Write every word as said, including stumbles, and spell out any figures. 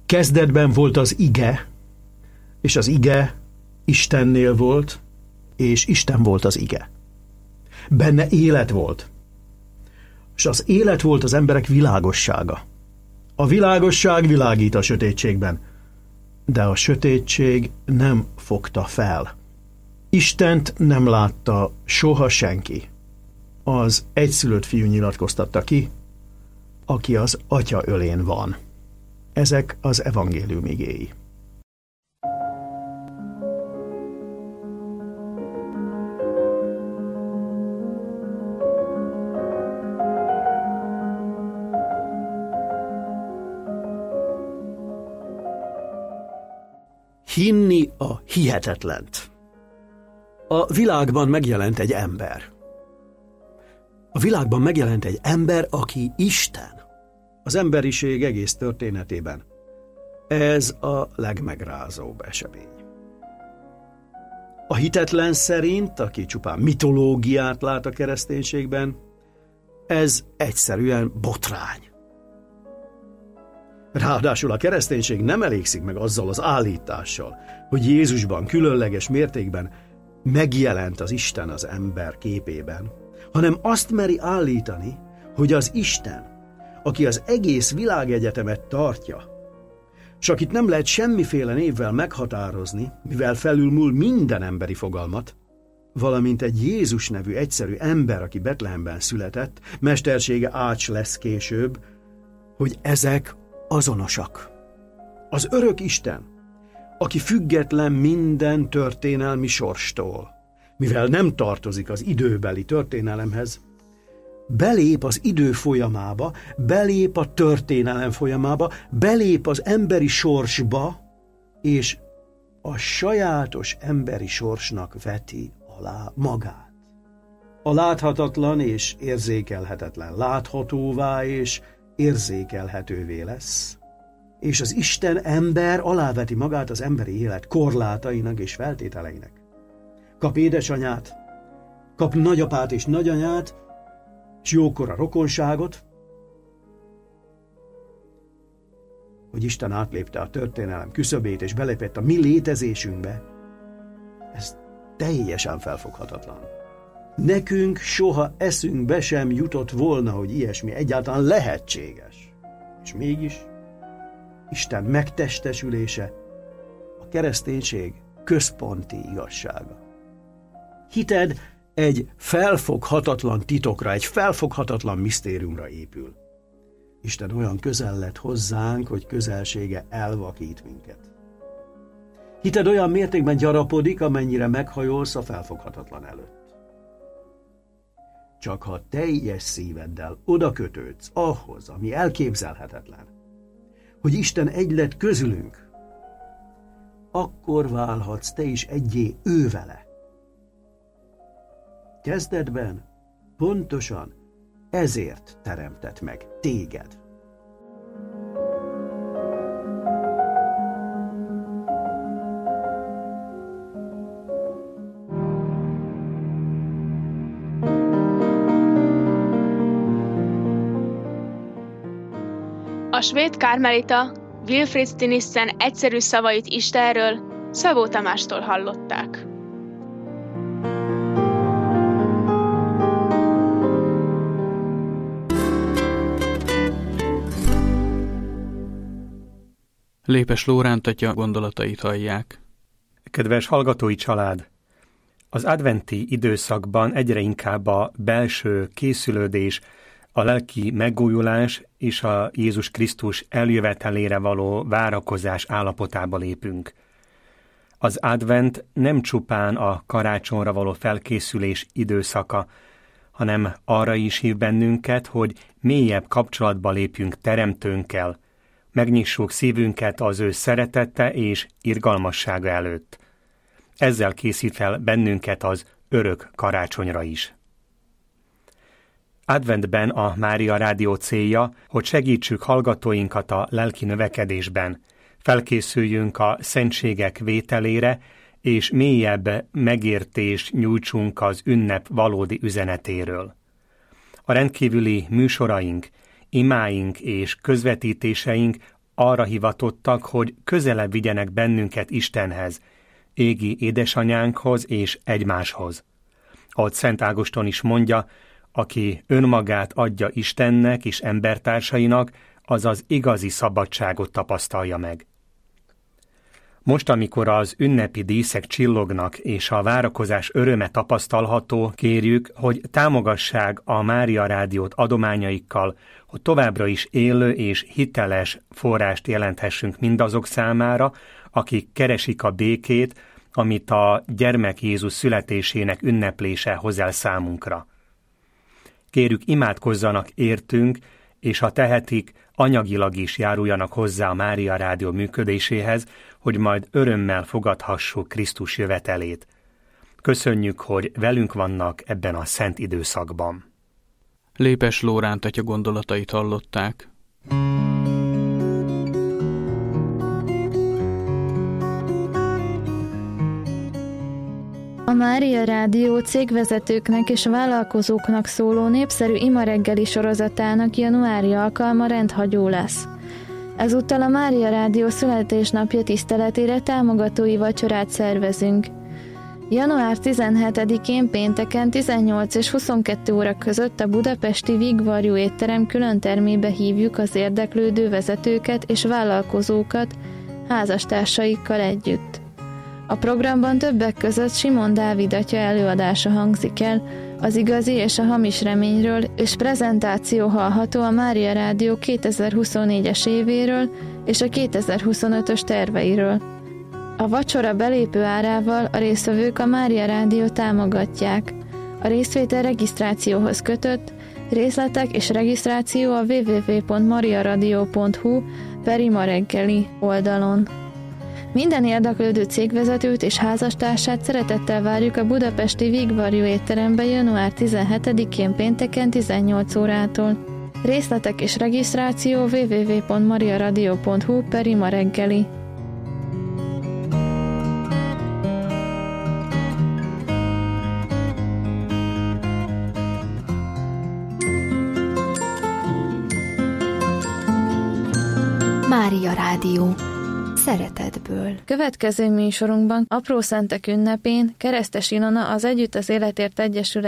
Kezdetben volt az ige, és az ige Istennél volt, és Isten volt az ige. Benne élet volt, és az élet volt az emberek világossága. A világosság világít a sötétségben, de a sötétség nem fogta fel. Istent nem látta soha senki. Az egyszülött fiú nyilatkoztatta ki, aki az Atya ölén van. Ezek az evangélium igéi. Hinni a hihetetlent. A világban megjelent egy ember. A világban megjelent egy ember, aki Isten. Az emberiség egész történetében. Ez a legmegrázóbb esemény. A hitetlen szerint, aki csupán mitológiát lát a kereszténységben, ez egyszerűen botrány. Ráadásul a kereszténység nem elégszik meg azzal az állítással, hogy Jézusban különleges mértékben megjelent az Isten az ember képében, hanem azt meri állítani, hogy az Isten, aki az egész világegyetemet tartja, s akit nem lehet semmiféle névvel meghatározni, mivel felülmúl minden emberi fogalmat, valamint egy Jézus nevű egyszerű ember, aki Betlehemben született, mestersége ács lesz később, hogy ezek azonosak. Az örök Isten, aki független minden történelmi sorstól, mivel nem tartozik az időbeli történelemhez, belép az idő folyamába, belép a történelem folyamába, belép az emberi sorsba, és a sajátos emberi sorsnak veti alá magát. A láthatatlan és érzékelhetetlen láthatóvá és érzékelhetővé lesz, és az Isten ember aláveti magát az emberi élet korlátainak és feltételeinek. Kap édesanyát, kap nagyapát és nagyanyát, és jókora rokonságot, hogy Isten átlépte a történelem küszöbét és belépett a mi létezésünkbe, ez teljesen felfoghatatlan. Nekünk soha eszünkbe sem jutott volna, hogy ilyesmi egyáltalán lehetséges. És mégis Isten megtestesülése a kereszténység központi igazsága. Hited egy felfoghatatlan titokra, egy felfoghatatlan misztériumra épül. Isten olyan közel lett hozzánk, hogy közelsége elvakít minket. Hited olyan mértékben gyarapodik, amennyire meghajolsz a felfoghatatlan előtt. Csak ha teljes szíveddel odakötődsz ahhoz, ami elképzelhetetlen, hogy Isten egy lett közülünk, akkor válhatsz te is egyé ő vele. Kezdetben pontosan ezért teremtett meg téged. A svéd karmelita Wilfrid Stinissen egyszerű szavait Istenről Szabó Tamástól hallották. Lépes Lóránt atya gondolatait hallják. Kedves hallgatói család! Az adventi időszakban egyre inkább a belső készülődés, a lelki megújulás és a Jézus Krisztus eljövetelére való várakozás állapotába lépünk. Az advent nem csupán a karácsonyra való felkészülés időszaka, hanem arra is hív bennünket, hogy mélyebb kapcsolatba lépjünk Teremtőnkkel, megnyissuk szívünket az ő szeretete és irgalmassága előtt. Ezzel készít fel bennünket az örök karácsonyra is. Adventben a Mária Rádió célja, hogy segítsük hallgatóinkat a lelki növekedésben, felkészüljünk a szentségek vételére, és mélyebb megértést nyújtsunk az ünnep valódi üzenetéről. A rendkívüli műsoraink, imáink és közvetítéseink arra hivatottak, hogy közelebb vigyenek bennünket Istenhez, égi édesanyánkhoz és egymáshoz. Ahogy Szent Ágoston is mondja, aki önmagát adja Istennek és embertársainak, az az igazi szabadságot tapasztalja meg. Most, amikor az ünnepi díszek csillognak és a várakozás öröme tapasztalható, kérjük, hogy támogassák a Mária Rádiót adományaikkal, hogy továbbra is élő és hiteles forrást jelenthessünk mindazok számára, akik keresik a békét, amit a gyermek Jézus születésének ünneplése hoz el számunkra. Kérjük, imádkozzanak értünk, és ha tehetik, anyagilag is járuljanak hozzá a Mária Rádió működéséhez, hogy majd örömmel fogadhassuk Krisztus jövetelét. Köszönjük, hogy velünk vannak ebben a szent időszakban. Lépes Lóránt atya gondolatait hallották. A Mária Rádió cégvezetőknek és vállalkozóknak szóló népszerű ima reggeli sorozatának januári alkalma rendhagyó lesz. Ezúttal a Mária Rádió születésnapja tiszteletére támogatói vacsorát szervezünk. január tizenhetedikén pénteken tizennyolc és huszonkettő óra között a budapesti Vigvarjú étterem külön termébe hívjuk az érdeklődő vezetőket és vállalkozókat házastársaikkal együtt. A programban többek között Simon Dávid atya előadása hangzik el, az igazi és a hamis reményről, és prezentáció hallható a Mária Rádió kétezer-huszonnégyes évéről és a kétezer-huszonötös terveiről. A vacsora belépő árával a résztvevők a Mária Rádió támogatják. A részvétel regisztrációhoz kötött, részletek és regisztráció a double-u double-u double-u pont mariaradio pont hu per ima reggeli oldalon. Minden érdeklődő cégvezetőt és házastársát szeretettel várjuk a budapesti Vigvarjú étterembe január tizenhetedikén pénteken tizennyolc órától. Részletek és regisztráció double-u double-u double-u pont mariaradio pont hu per ima reggeli. Mária Rádió. Szeretetből. Következő műsorunkban Apró Szentek ünnepén Keresztes Ilona az Együtt az Életért Egyesület